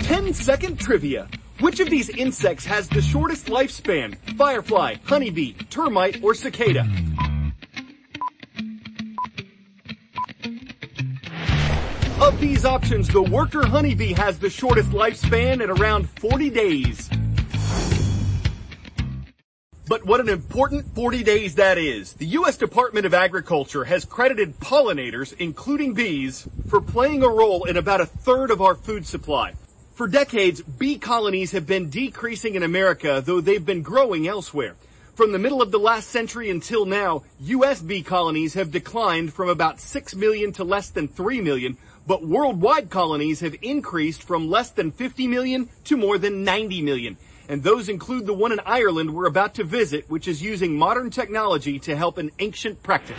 10-second trivia. Which of these insects has the shortest lifespan? Firefly, honeybee, termite, or cicada? Of these options, the worker honeybee has the shortest lifespan at around 40 days. But what an important 40 days that is. The U.S. Department of Agriculture has credited pollinators, including bees, for playing a role in about a third of our food supply. For decades, bee colonies have been decreasing in America, though they've been growing elsewhere. From the middle of the last century until now, U.S. bee colonies have declined from about 6 million to less than 3 million, but worldwide colonies have increased from less than 50 million to more than 90 million. And those include the one in Ireland we're about to visit, which is using modern technology to help an ancient practice.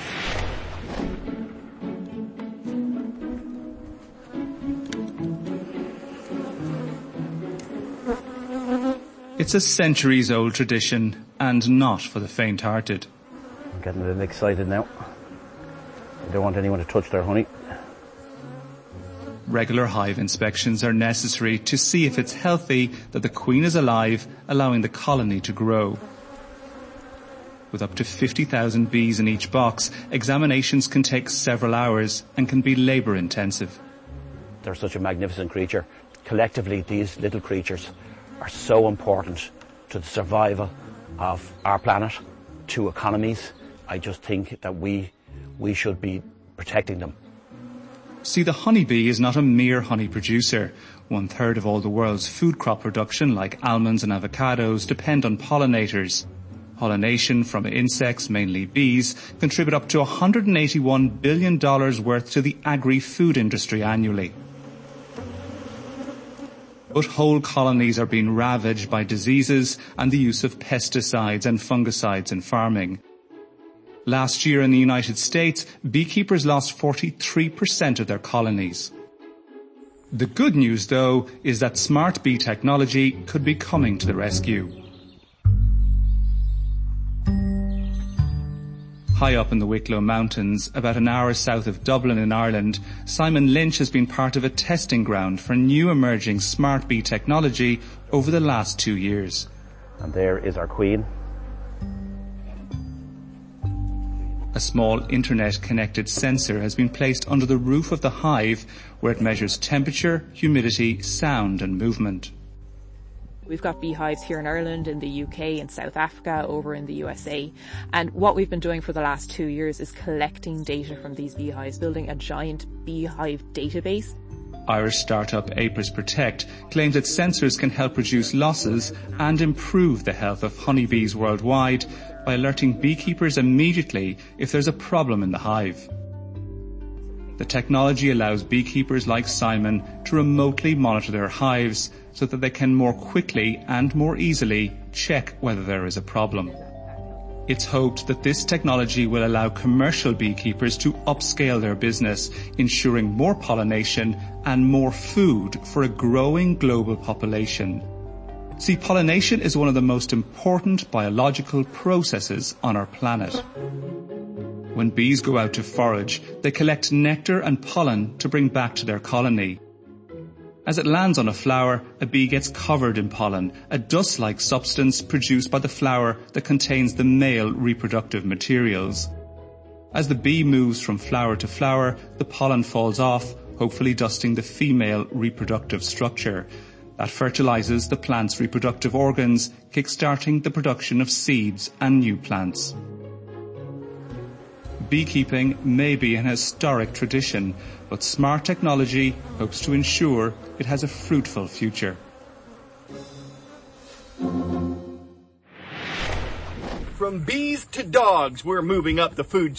It's a centuries-old tradition, and not for the faint-hearted. I'm getting a little excited now. I don't want anyone to touch their honey. Regular hive inspections are necessary to see if it's healthy, that the queen is alive, allowing the colony to grow. With up to 50,000 bees in each box, examinations can take several hours and can be labour-intensive. They're such a magnificent creature. Collectively, these little creatures are so important to the survival of our planet, to economies. I just think that we should be protecting them. See, the honeybee is not a mere honey producer. 1/3 of all the world's food crop production, like almonds and avocados, depend on pollinators. Pollination from insects, mainly bees, contribute up to $181 billion worth to the agri-food industry annually. But whole colonies are being ravaged by diseases and the use of pesticides and fungicides in farming. Last year in the United States, beekeepers lost 43% of their colonies. The good news, though, is that smart bee technology could be coming to the rescue. High up in the Wicklow Mountains, about an hour south of Dublin in Ireland, Simon Lynch has been part of a testing ground for new emerging smart bee technology over the last 2 years. And there is our queen. A small internet-connected sensor has been placed under the roof of the hive, where it measures temperature, humidity, sound and movement. We've got beehives here in Ireland, in the UK, in South Africa, over in the USA. And what we've been doing for the last 2 years is collecting data from these beehives, building a giant beehive database. Irish startup Apis Protect claims its sensors can help reduce losses and improve the health of honeybees worldwide by alerting beekeepers immediately if there's a problem in the hive. The technology allows beekeepers like Simon to remotely monitor their hives so that they can more quickly and more easily check whether there is a problem. It's hoped that this technology will allow commercial beekeepers to upscale their business, ensuring more pollination and more food for a growing global population. See, pollination is one of the most important biological processes on our planet. When bees go out to forage, they collect nectar and pollen to bring back to their colony. As it lands on a flower, a bee gets covered in pollen, a dust-like substance produced by the flower that contains the male reproductive materials. As the bee moves from flower to flower, the pollen falls off, hopefully dusting the female reproductive structure. That fertilizes the plant's reproductive organs, kick-starting the production of seeds and new plants. Beekeeping may be an historic tradition, but smart technology hopes to ensure it has a fruitful future. From bees to dogs, we're moving up the food